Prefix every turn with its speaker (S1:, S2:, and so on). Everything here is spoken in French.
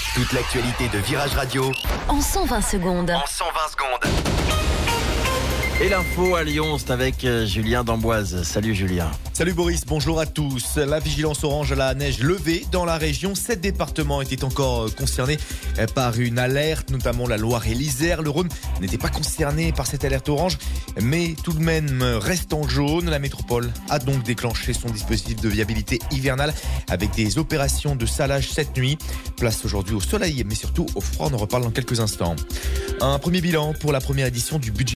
S1: Toute l'actualité de Virage Radio
S2: en 120 secondes.
S3: Et l'info à Lyon, c'est avec Julien d'Amboise. Salut Julien.
S4: Salut Boris, bonjour à tous. La vigilance orange à la neige levée dans la région. 7 départements étaient encore concernés par une alerte, notamment la Loire et l'Isère. Le Rhône n'était pas concerné par cette alerte orange, mais tout de même reste en jaune. La métropole a donc déclenché son dispositif de viabilité hivernale avec des opérations de salage cette nuit. Place aujourd'hui au soleil, mais surtout au froid. On en reparle dans quelques instants. Un premier bilan pour la première édition du budget